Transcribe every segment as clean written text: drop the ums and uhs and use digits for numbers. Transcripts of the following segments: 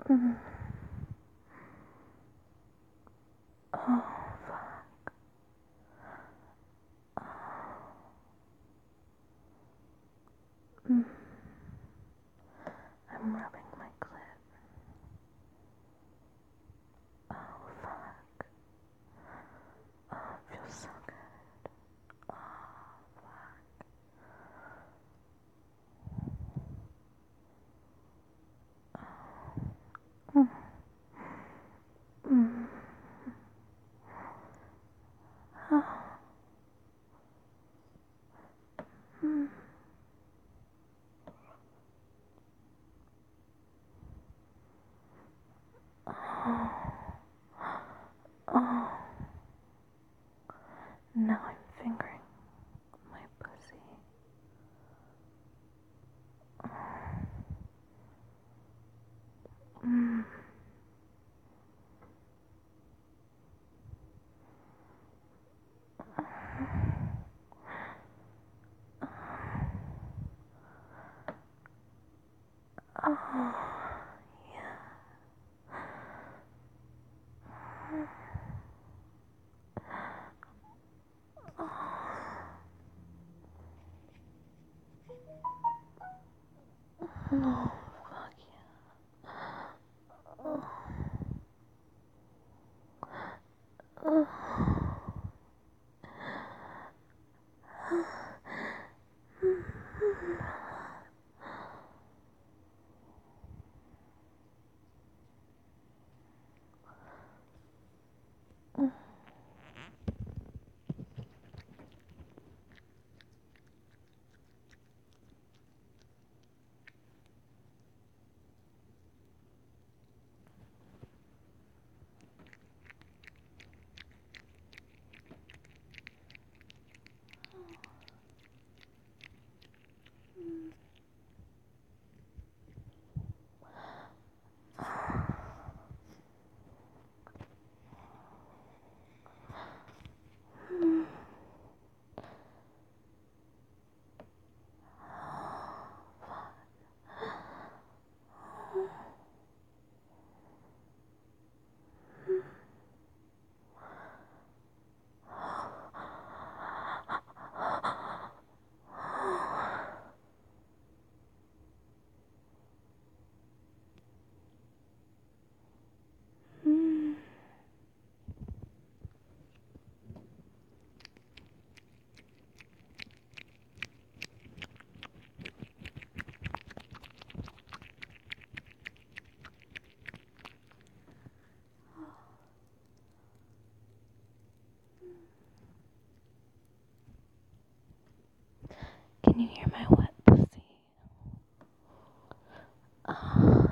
Mm. Oh, fuck. Mm. I'm rubbing my clit. Oh, fuck. Oh, it feels so good. Oh, fuck. Oh. Mm. Oh. Mm. Oh. Oh. Now I'm fingering my pussy. Mm. Oh, yeah. Oh, fuck yeah. Oh. Oh. Mm. Can you hear my wet pussy? Oh.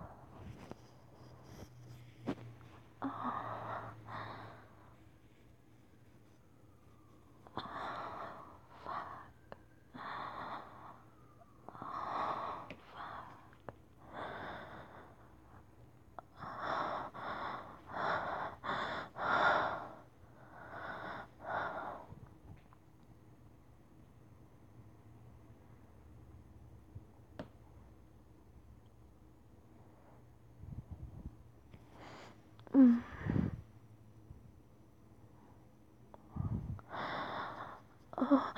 Oh. Oh, fuck. Oh, fuck. Mm. Oh.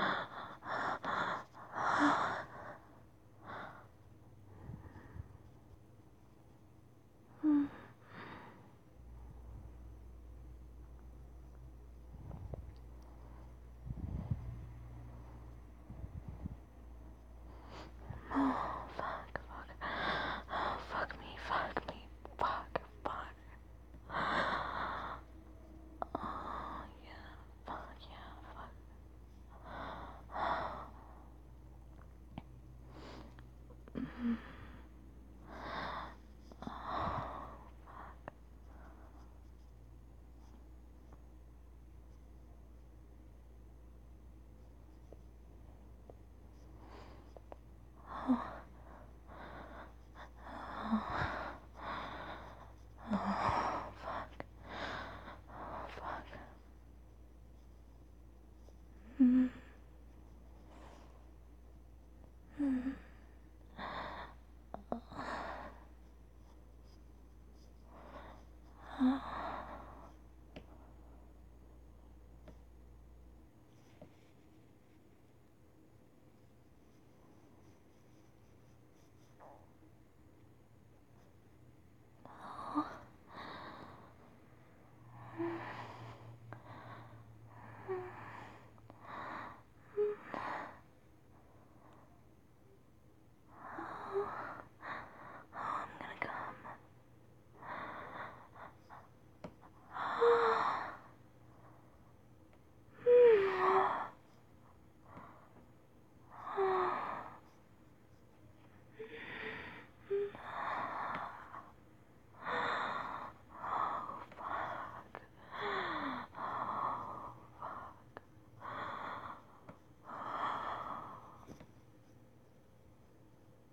Mm. Oh, fuck, fuck. Oh, fuck me, fuck, fuck. Oh, yeah, fuck, yeah, fuck. Mm. Oh, oh, oh, fuck. Oh, fuck. Mm.